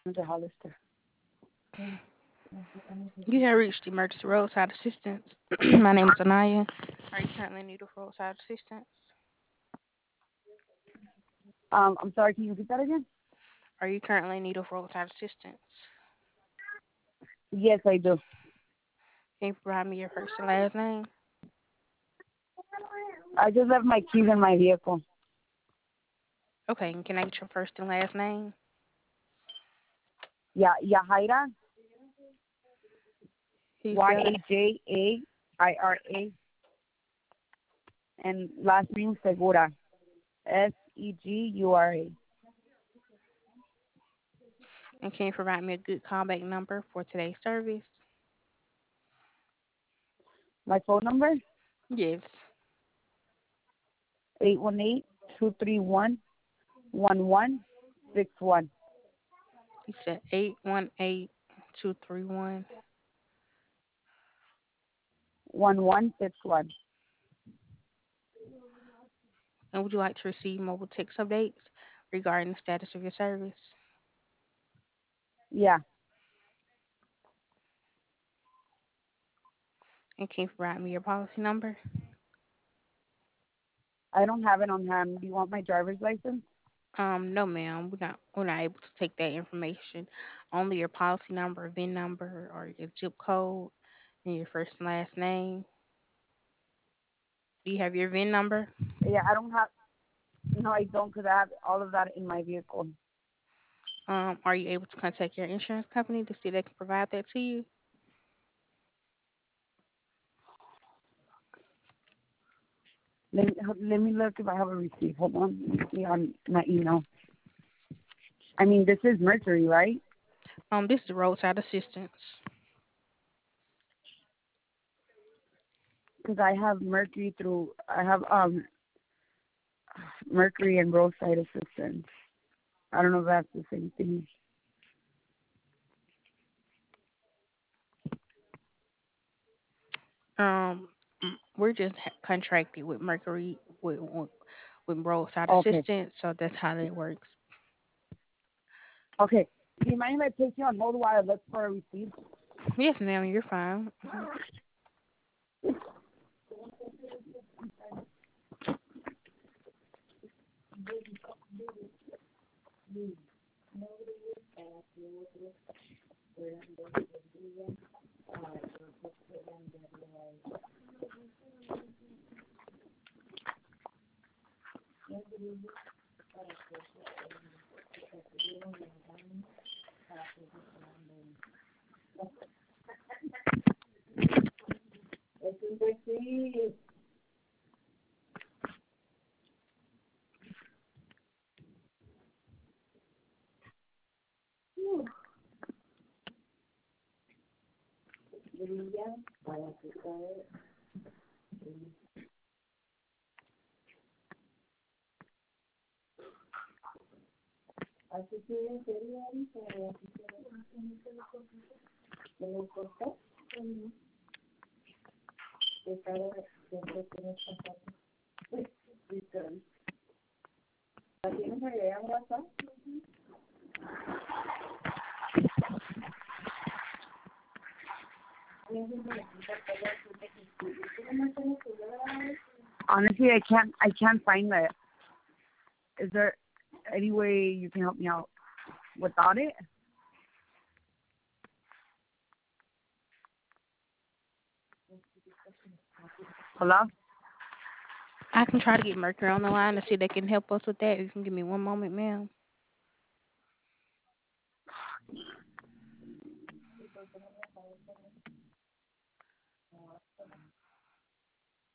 de Hollister. You have reached emergency roadside assistance. My name is Anaya. Are you currently in need of roadside assistance? I'm sorry, can you repeat that again? Are you currently in need of roadside assistance? Yes, I do. Can you provide me your first and last name? I just left my keys in my vehicle. Okay, and can I get your first and last name? Yeah, Yahaira, Can you spell that? Yajaira, and last name Segura, Segura. And can you provide me a good callback number for today's service? My phone number, Yes. 818-231-1161. You said 818-231. 1161. And would you like to receive mobile text updates regarding the status of your service? Yeah, And can you provide me your policy number? I don't have it on hand. Do you want my driver's license? No, ma'am. We're not able to take that information. Only your policy number, VIN number, or your zip code, and your first and last name. Do you have your VIN number? Yeah, I don't have. No, I don't, because I have all of that in my vehicle. Are you able to contact your insurance company to see if they can provide that to you? Let me look if I have a receipt. Hold on. Let me see on my email. I mean, this is Mercury, right? This is roadside assistance. Because I have Mercury through. I have Mercury and roadside assistance. I don't know if that's the same thing. Um, we're just contracted with Mercury with roadside Okay. assistance, so that's how that works. Okay. Do you mind if I place you on hold while I look for a receipt? Yes, ma'am, you're fine. Honestly, I can't find that. Is there any way you can help me out without it? Hello? I can try to get Mercury on the line to see if they can help us with that. You can give me one moment, ma'am.